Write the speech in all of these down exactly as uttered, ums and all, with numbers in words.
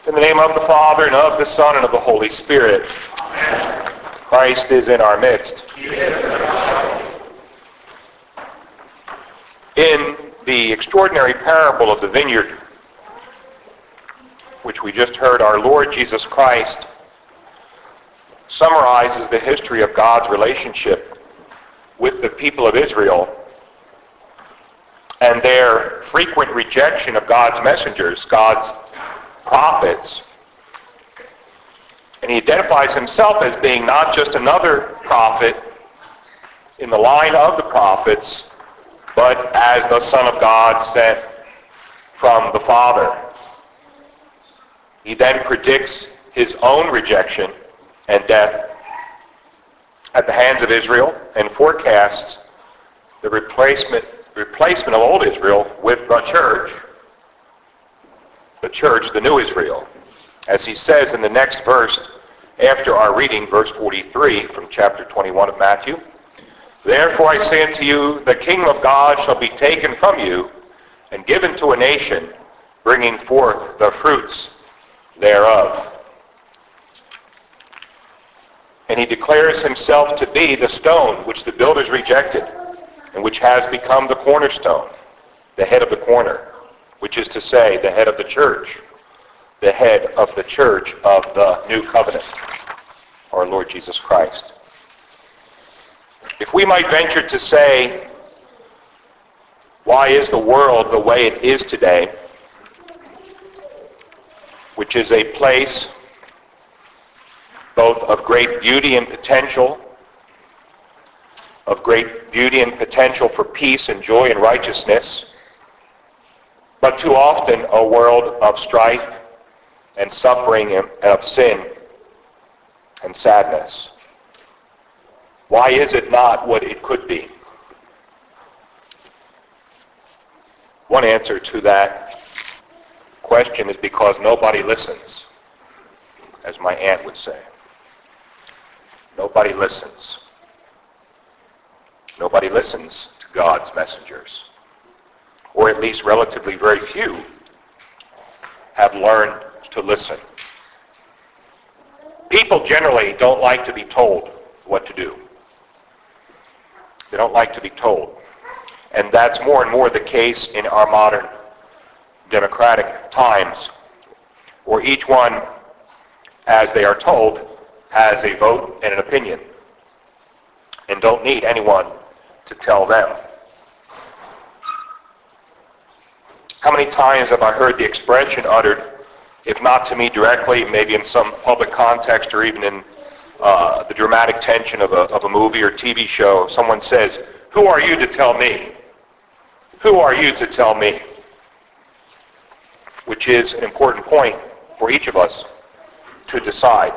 In the name of the Father, and of the Son, and of the Holy Spirit. Amen. Christ is in our midst. In the extraordinary parable of the vineyard, which we just heard, our Lord Jesus Christ summarizes the history of God's relationship with the people of Israel and their frequent rejection of God's messengers, God's prophets. And he identifies himself as being not just another prophet in the line of the prophets, but as the Son of God sent from the Father. He then predicts his own rejection and death at the hands of Israel and forecasts the replacement, replacement of old Israel with the church, the church, the new Israel. As he says in the next verse after our reading, verse forty-three from chapter twenty-one of Matthew, "Therefore I say unto you, the kingdom of God shall be taken from you and given to a nation, bringing forth the fruits thereof." And he declares himself to be the stone which the builders rejected and which has become the cornerstone, the head of the corner, which is to say, the head of the church, the head of the church of the new covenant, our Lord Jesus Christ. If we might venture to say, why is the world the way it is today, which is a place both of great beauty and potential, of great beauty and potential for peace and joy and righteousness, but too often a world of strife and suffering and of sin and sadness. Why is it not what it could be? One answer to that question is because nobody listens, as my aunt would say. Nobody listens. Nobody listens to God's messengers. Or at least relatively very few have learned to listen. People generally don't like to be told what to do. They don't like to be told. And that's more and more the case in our modern democratic times, where each one, as they are told, has a vote and an opinion and don't need anyone to tell them. How many times have I heard the expression uttered, if not to me directly, maybe in some public context or even in uh, the dramatic tension of a, of a movie or T V show, someone says, "Who are you to tell me? Who are you to tell me?" Which is an important point for each of us to decide.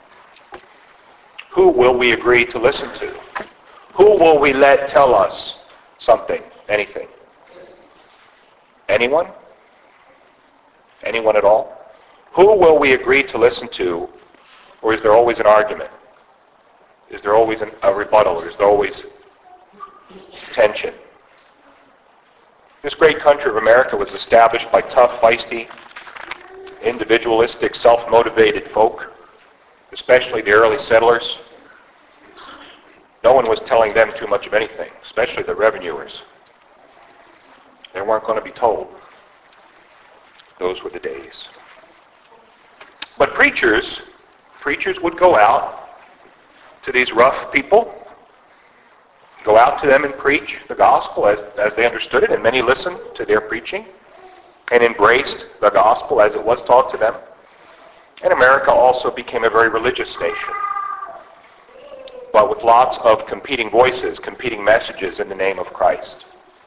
Who will we agree to listen to? Who will we let tell us something, anything? Anyone? Anyone at all? Who will we agree to listen to, or is there always an argument? Is there always an, a rebuttal, or is there always tension? This great country of America was established by tough, feisty, individualistic, self-motivated folk, especially the early settlers. No one was telling them too much of anything, especially the revenuers. They weren't going to be told. Those were the days. But preachers, preachers would go out to these rough people, go out to them and preach the gospel as, as they understood it, and many listened to their preaching and embraced the gospel as it was taught to them. And America also became a very religious nation, but with lots of competing voices, competing messages in the name of Christ.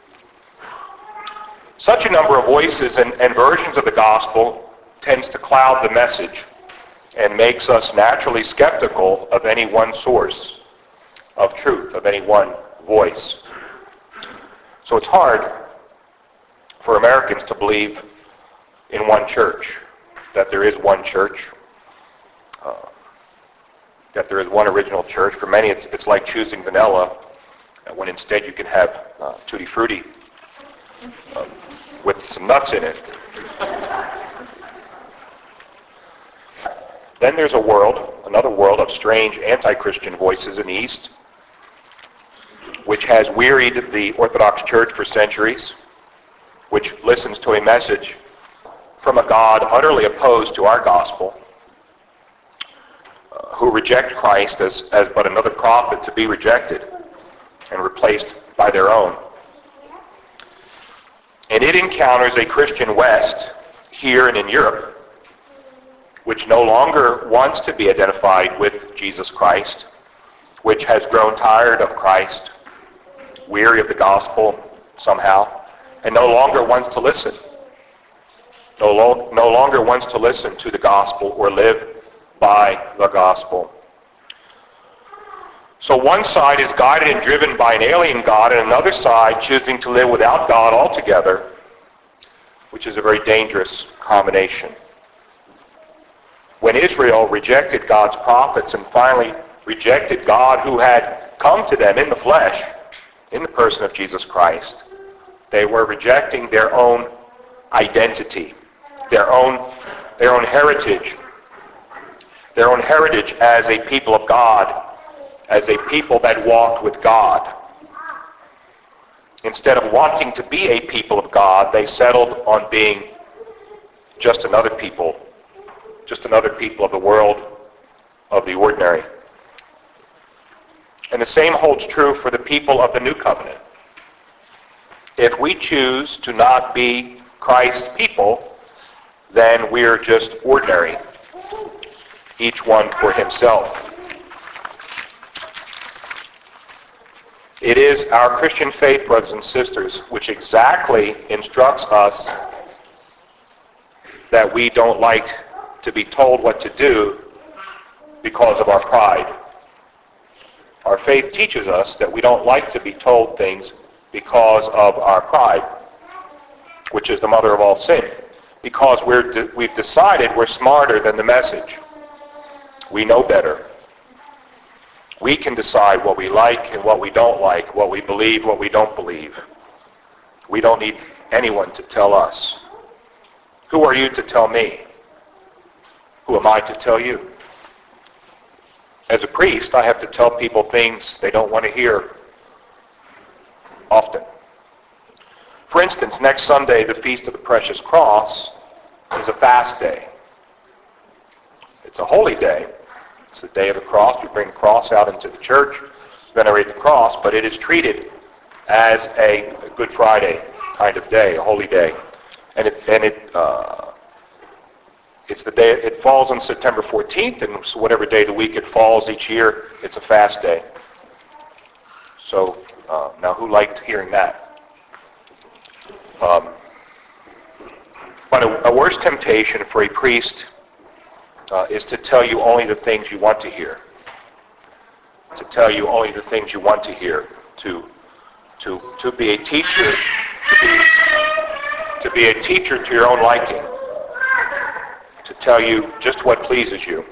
Such a number of voices and, and versions of the gospel tends to cloud the message and makes us naturally skeptical of any one source of truth, of any one voice. So it's hard for Americans to believe in one church, that there is one church, uh, that there is one original church. For many, it's, it's like choosing vanilla, when instead you can have uh, Tutti Frutti uh, with some nuts in it. Then there's a world, another world of strange anti-Christian voices in the East, which has wearied the Orthodox Church for centuries, which listens to a message from a God utterly opposed to our gospel, uh, who reject Christ as, as but another prophet to be rejected and replaced by their own. And it encounters a Christian West here and in Europe, which no longer wants to be identified with Jesus Christ, which has grown tired of Christ, weary of the gospel somehow, and no longer wants to listen. No, lo- no longer wants to listen to the gospel or live by the gospel. So one side is guided and driven by an alien God, and another side choosing to live without God altogether, which is a very dangerous combination. When Israel rejected God's prophets and finally rejected God who had come to them in the flesh, in the person of Jesus Christ, they were rejecting their own identity, their own, their own heritage, their own heritage as a people of God, as a people that walked with God. Instead of wanting to be a people of God, they settled on being just another people, just another people of the world, of the ordinary. And the same holds true for the people of the New Covenant. If we choose to not be Christ's people, then we're just ordinary, each one for himself. It is our Christian faith, brothers and sisters, which exactly instructs us that we don't like to be told what to do because of our pride. Our faith teaches us that we don't like to be told things because of our pride, which is the mother of all sin. Because we're de- we've decided we're smarter than the message. We know better. We can decide what we like and what we don't like, what we believe, what we don't believe. We don't need anyone to tell us. Who are you to tell me? Who am I to tell you? As a priest, I have to tell people things they don't want to hear often. For instance, next Sunday, the Feast of the Precious Cross is a fast day. It's a holy day. It's the day of the cross. We bring the cross out into the church, venerate the cross, but it is treated as a Good Friday kind of day, a holy day. And it, and it uh, it's the day, it falls on September fourteenth, and so whatever day of the week it falls each year, it's a fast day. So uh, now who liked hearing that? Um, but a, a worse temptation for a priest uh, is to tell you only the things you want to hear. To tell you only the things you want to hear. To to to be a teacher. To be, to be a teacher to your own liking. To tell you just what pleases you.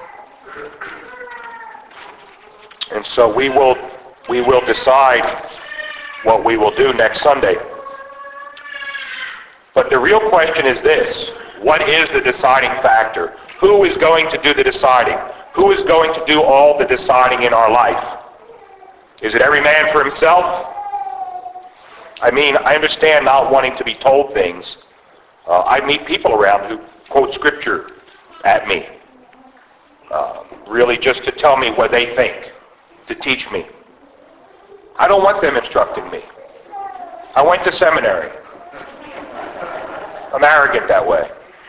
And so we will we will decide what we will do next Sunday. But the real question is this: what is the deciding factor? Who is going to do the deciding? Who is going to do all the deciding in our life? Is it every man for himself? I mean, I understand not wanting to be told things. Uh, I meet people around who quote Scripture at me, uh, really just to tell me what they think, to teach me. I don't want them instructing me. I went to seminary. I'm arrogant that way.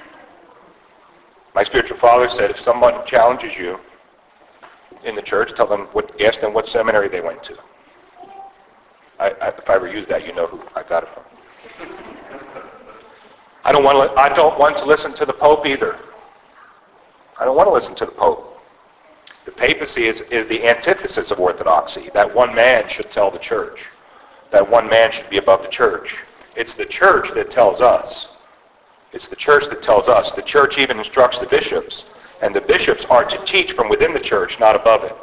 My spiritual father said, if someone challenges you in the church, tell them what, ask them what seminary they went to. I, I, if I ever use that, you know who I got it from. I don't want to. I don't want to listen to the Pope either. I don't want to listen to the Pope. The papacy is, is the antithesis of orthodoxy. That one man should tell the church. That one man should be above the church. It's the church that tells us. It's the church that tells us. The church even instructs the bishops. And the bishops are to teach from within the church, not above it.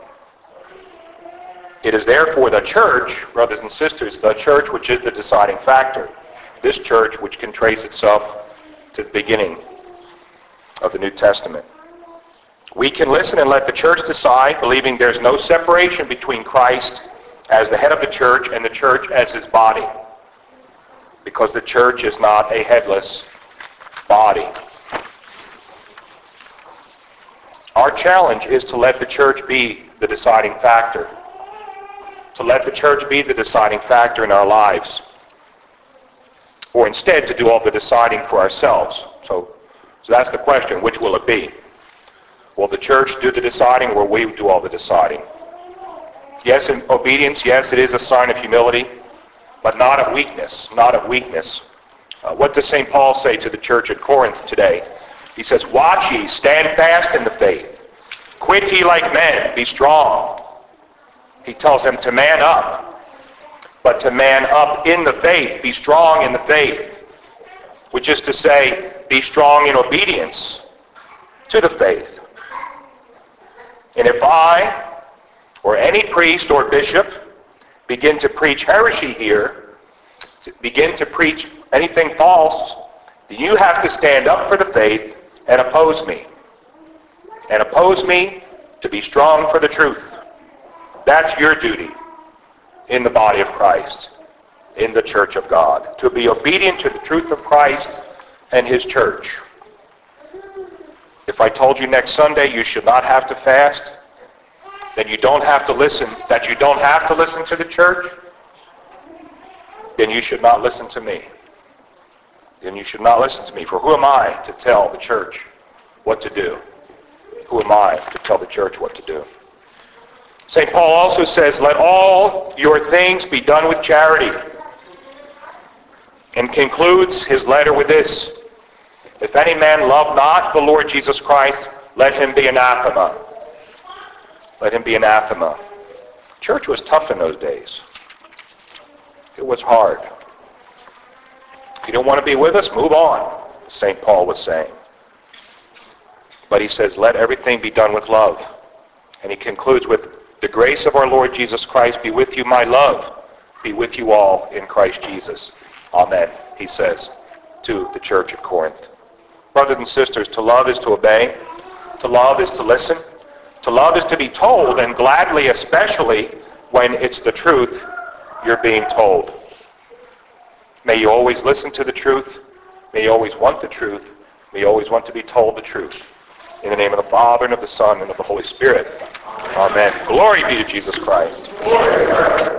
It is therefore the church, brothers and sisters, the church which is the deciding factor. This church which can trace itself to the beginning of the New Testament. We can listen and let the church decide, believing there's no separation between Christ as the head of the church and the church as his body, because the church is not a headless body. Our challenge is to let the church be the deciding factor, to let the church be the deciding factor in our lives, or instead to do all the deciding for ourselves. So, so that's the question, which will it be? Will the church do the deciding, or will we do all the deciding? Yes, in obedience, yes, it is a sign of humility, but not of weakness, not of weakness. Uh, what does Saint Paul say to the church at Corinth today? He says, "Watch ye, stand fast in the faith. Quit ye like men, be strong." He tells them to man up, but to man up in the faith, be strong in the faith, which is to say, be strong in obedience to the faith. And if I, or any priest or bishop, begin to preach heresy here, begin to preach anything false, then you have to stand up for the faith and oppose me. And oppose me to be strong for the truth. That's your duty in the body of Christ, in the church of God, to be obedient to the truth of Christ and his church. If I told you next Sunday you should not have to fast, then you don't have to listen, that you don't have to listen to the church, then you should not listen to me. Then you should not listen to me. For who am I to tell the church what to do? Who am I to tell the church what to do? Saint Paul also says, "Let all your things be done with charity," and concludes his letter with this: "If any man love not the Lord Jesus Christ, let him be anathema." Let him be anathema. Church was tough in those days. It was hard. If you don't want to be with us, move on, Saint Paul was saying. But he says, let everything be done with love. And he concludes with, "The grace of our Lord Jesus Christ be with you, my love, be with you all in Christ Jesus." Amen, he says to the church at Corinth. Brothers and sisters, to love is to obey. To love is to listen. To love is to be told, and gladly, especially when it's the truth you're being told. May you always listen to the truth. May you always want the truth. May you always want to be told the truth. In the name of the Father, and of the Son, and of the Holy Spirit. Amen. Glory be to Jesus Christ.